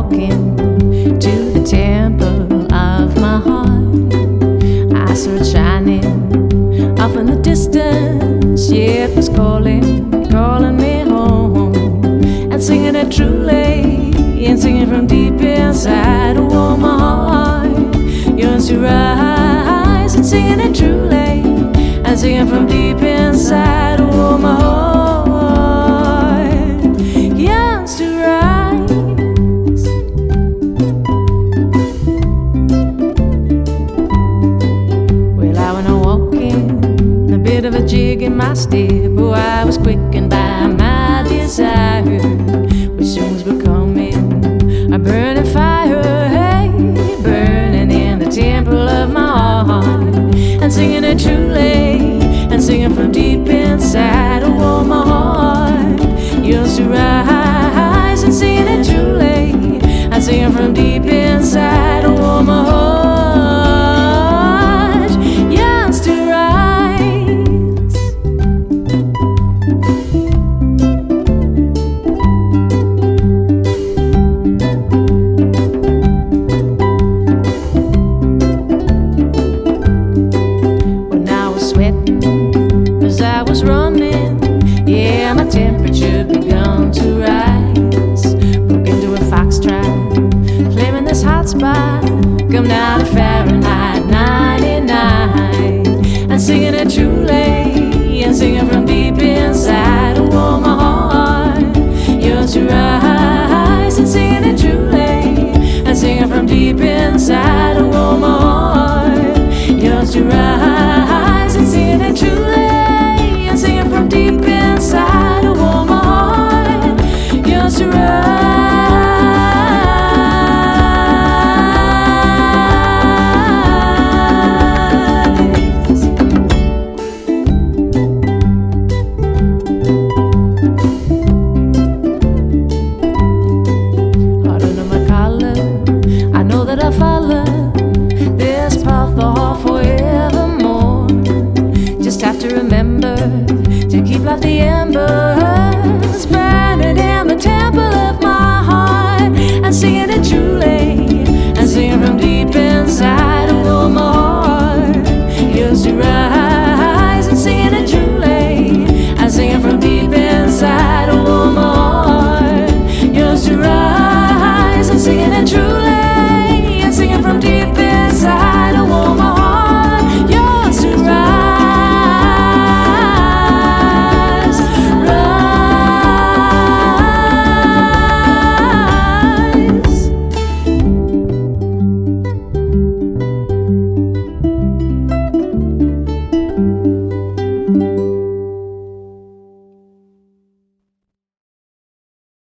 walking to the temple of my heart. I saw it shining off in the distance. Yeah, it was calling me home, and singing it truly, and singing from deep inside. Oh, my heart yearns to rise, and singing it truly, and singing from deep inside. Oh, my heart yearns to rise. Well, I went on walking, a bit of a jig in my step. Oh, I was quickened by my desire, which soon was becoming a burning fire. Hey, burning in the temple of my heart, and singing it truly, and singing from deep inside. Oh, my heart yearns to rise, and singing it truly, and singing from deep inside. Oh, my heart yearns to rise. When I was sweating as I was running, yeah, my temperature begun to rise.